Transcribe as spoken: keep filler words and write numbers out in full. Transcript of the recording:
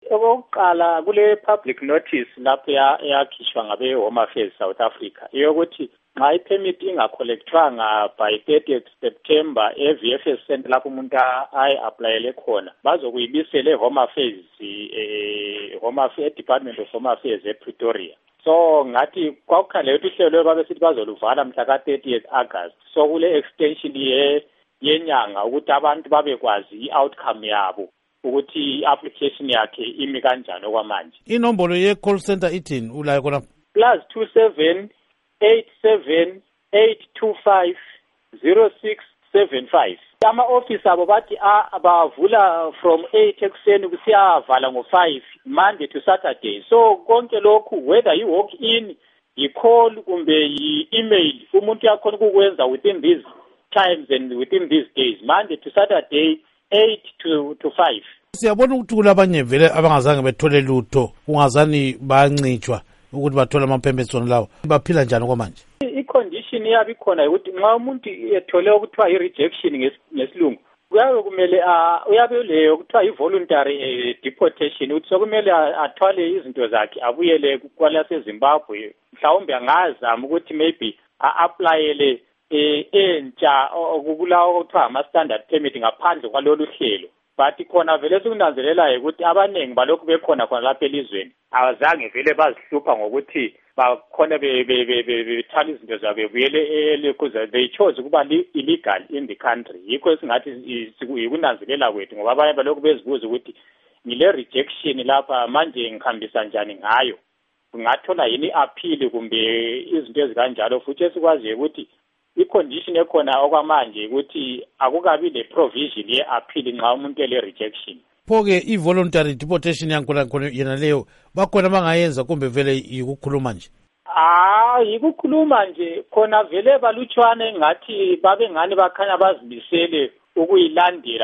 okokuqala kule public notice lapho yakhishwa ngabe Home Affairs South Africa yokuthi nxa ipermit ingacollectwanga by thirtieth September e-V F S center lapho umuntu ayi-applyele khona bazokuyibisela e-Home Affairs eh Home Affairs Department of Home Affairs ePretoria. So ngathi kwakukhale ukuthi ihlelo babe sithi bazoluvala mhla ka thirtieth August. So kule extension ye yenyanga ukuthi abantu babekwazi i-outcome yabo ukuthi i-application yakhe imi kanjani okwamanje. Inombolo ye-call center ithini ulayo khona? plus two seven eight seven eight two five zero six seven five. Ama-office abo bathi abavula from eight ekuseni kusiyavala ngo five Monday to Saturday. So konke lokhu whether you walk in, you call kumbe yi-email umuntu yakhona ukukwenza within these times and within these days, Monday to Saturday eight to to five. Siyabona ukuthi kulabanye vele abangazange bethole lutho ungazani bayancitshwa ukuthi bathola ama-permits wona lawo baphila njani kwamanje? I-condition yabe ikhona ukuthi nxa umuntu ethole okuthiwa i-rejection ngesilungu kuyabe kumele uyabe leyo kuthiwa i-voluntary deportation ukuthi sokumele athwale izinto zakhe abuyele kwelaseZimbabwe mhlawumbe angazama ukuthi maybe a-applyele entsha okulawo okuthiwa ama-standard permit ngaphandle kwalolu hlelo. But khona vele sikunanzelelayo ukuthi abaningi balokhu bekhona khona lapha elizweni abazange vele bazihlupha ngokuthi bakhona bethwala izinto zabo bebuyele elekuza. They chose ukuba illegal in the country. Yikho singathi sikunanzelela kwethu ngoba abanye balokhu bezibuza ukuthi ngile rejection lapha manje ngikhambisa njani ngayo. Ngathola yini appeal kumbe izinto ezikanjalo futhi esikwaziyo ukuthi i-condition ekhona okwamanje ukuthi akukabi le provision ye-appeal nxa umuntu ele rejection. Pho-ke i-voluntary deportation yankhona khona yena leyo bakhona bangayenza kumbe vele yikukhuluma nje? Ah, yikukhuluma nje khona vele balutshwane ngathi babe ngani bakhanya bazimisele ukuyilandela